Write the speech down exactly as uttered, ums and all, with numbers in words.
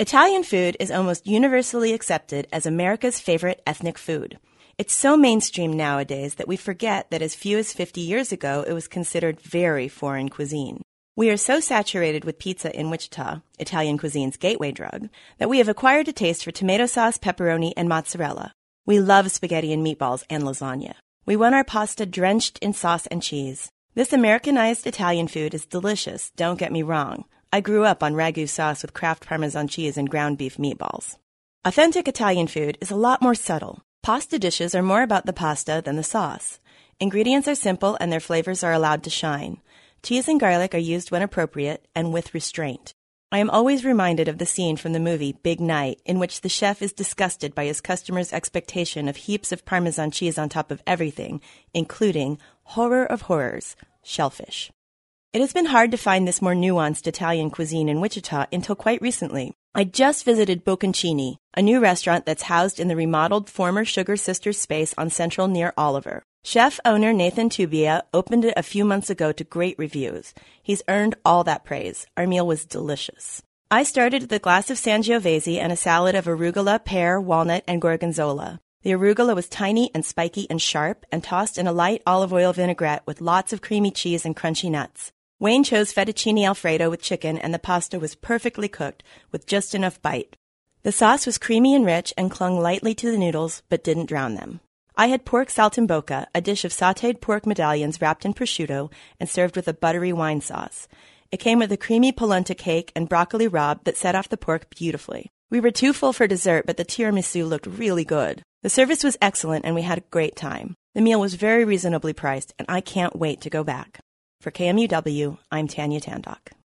Italian food is almost universally accepted as America's favorite ethnic food. It's so mainstream nowadays that we forget that as few as fifty years ago, it was considered very foreign cuisine. We are so saturated with pizza in Wichita, Italian cuisine's gateway drug, that we have acquired a taste for tomato sauce, pepperoni, and mozzarella. We love spaghetti and meatballs and lasagna. We want our pasta drenched in sauce and cheese. This Americanized Italian food is delicious, don't get me wrong. I grew up on ragu sauce with Kraft Parmesan cheese and ground beef meatballs. Authentic Italian food is a lot more subtle. Pasta dishes are more about the pasta than the sauce. Ingredients are simple and their flavors are allowed to shine. Cheese and garlic are used when appropriate and with restraint. I am always reminded of the scene from the movie Big Night, in which the chef is disgusted by his customers' expectation of heaps of Parmesan cheese on top of everything, including, horror of horrors, shellfish. It has been hard to find this more nuanced Italian cuisine in Wichita until quite recently. I just visited Bocconcini, a new restaurant that's housed in the remodeled former Sugar Sisters space on Central near Oliver. Chef-owner Nathan Tubia opened it a few months ago to great reviews. He's earned all that praise. Our meal was delicious. I started with a glass of Sangiovese and a salad of arugula, pear, walnut, and gorgonzola. The arugula was tiny and spiky and sharp and tossed in a light olive oil vinaigrette with lots of creamy cheese and crunchy nuts. Wayne chose fettuccine alfredo with chicken, and the pasta was perfectly cooked with just enough bite. The sauce was creamy and rich and clung lightly to the noodles, but didn't drown them. I had pork saltimbocca, a dish of sautéed pork medallions wrapped in prosciutto and served with a buttery wine sauce. It came with a creamy polenta cake and broccoli rabe that set off the pork beautifully. We were too full for dessert, but the tiramisu looked really good. The service was excellent, and we had a great time. The meal was very reasonably priced, and I can't wait to go back. For K M U W, I'm Tanya Tandock.